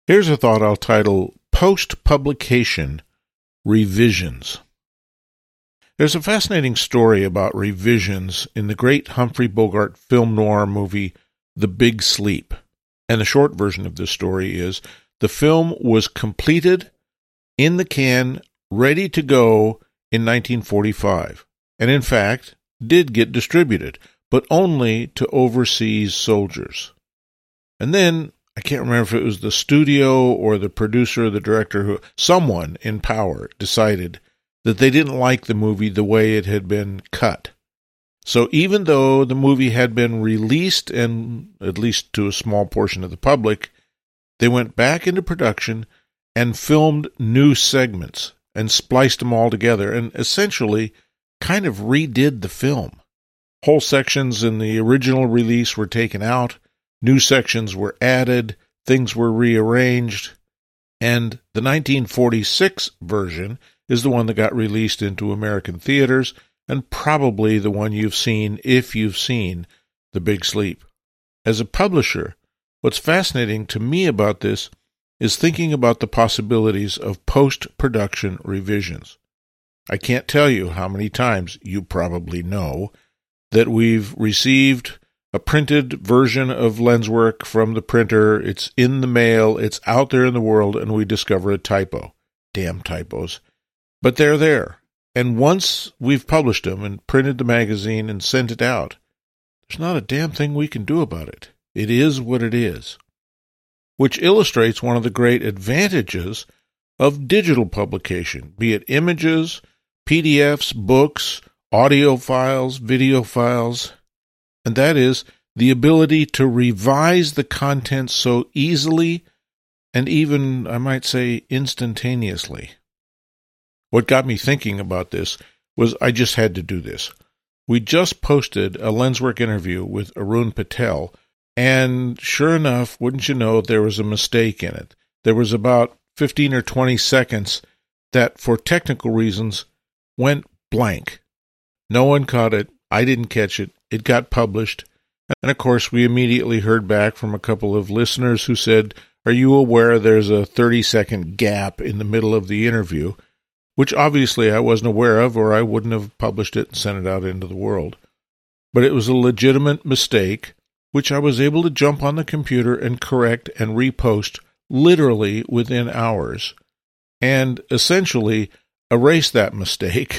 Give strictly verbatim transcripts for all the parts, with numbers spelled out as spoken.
Here's a thought I'll title Post-Publication Revisions. There's a fascinating story about revisions in the great Humphrey Bogart film noir movie The Big Sleep. And the short version of this story is the film was completed, in the can, ready to go in nineteen forty-five. And in fact, did get distributed, but only to overseas soldiers. And then, I can't remember if it was the studio or the producer or the director, who someone in power decided that they didn't like the movie the way it had been cut. So even though the movie had been released, and at least to a small portion of the public, they went back into production and filmed new segments and spliced them all together and essentially kind of redid the film. Whole sections in the original release were taken out, new sections were added, things were rearranged, and the nineteen forty-six version is the one that got released into American theaters, and probably the one you've seen if you've seen The Big Sleep. As a publisher, what's fascinating to me about this is thinking about the possibilities of post-production revisions. I can't tell you how many times, you probably know, that we've received a printed version of Lenswork from the printer, it's in the mail, it's out there in the world, and we discover a typo. Damn typos. But they're there. And once we've published them and printed the magazine and sent it out, there's not a damn thing we can do about it. It is what it is. Which illustrates one of the great advantages of digital publication, be it images, P D Fs, books, audio files, video files, and that is the ability to revise the content so easily and even, I might say, instantaneously. What got me thinking about this was I just had to do this. We just posted a Lenswork interview with Arun Patel, and sure enough, wouldn't you know, there was a mistake in it. There was about fifteen or twenty seconds that, for technical reasons, went blank. No one caught it. I didn't catch it. It got published. And of course, we immediately heard back from a couple of listeners who said, "Are you aware there's a thirty-second gap in the middle of the interview?" Which obviously I wasn't aware of, or I wouldn't have published it and sent it out into the world. But it was a legitimate mistake, which I was able to jump on the computer and correct and repost literally within hours, and essentially erase that mistake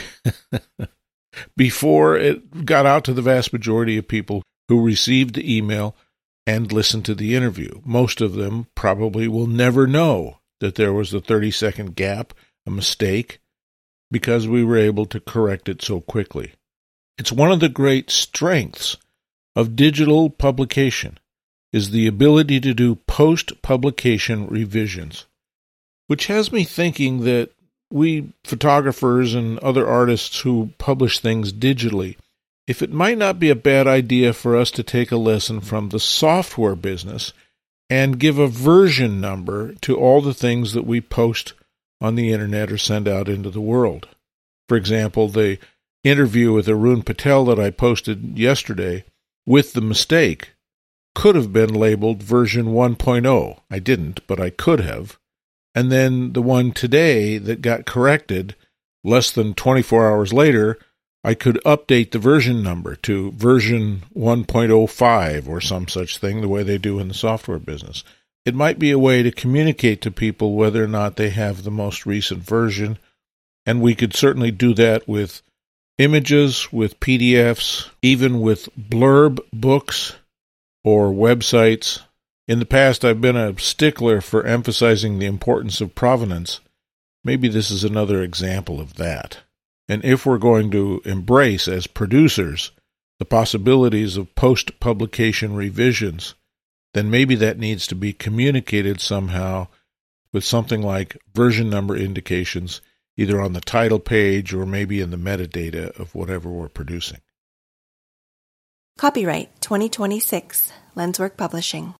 before it got out to the vast majority of people who received the email and listened to the interview. Most of them probably will never know that there was a thirty-second gap, a mistake, because we were able to correct it so quickly. It's one of the great strengths of digital publication, is the ability to do post-publication revisions, which has me thinking that we photographers and other artists who publish things digitally, if it might not be a bad idea for us to take a lesson from the software business and give a version number to all the things that we post on the internet or send out into the world. For example, the interview with Arun Patel that I posted yesterday with the mistake could have been labeled version one point oh. I didn't, but I could have. And then the one today that got corrected less than twenty-four hours later, I could update the version number to version one point oh five or some such thing, the way they do in the software business. It might be a way to communicate to people whether or not they have the most recent version, and we could certainly do that with images, with P D Fs, even with blurb books or websites. In the past, I've been a stickler for emphasizing the importance of provenance. Maybe this is another example of that. And if we're going to embrace, as producers, the possibilities of post-publication revisions, then maybe that needs to be communicated somehow with something like version number indications, either on the title page or maybe in the metadata of whatever we're producing. Copyright twenty twenty-six, Lenswork Publishing.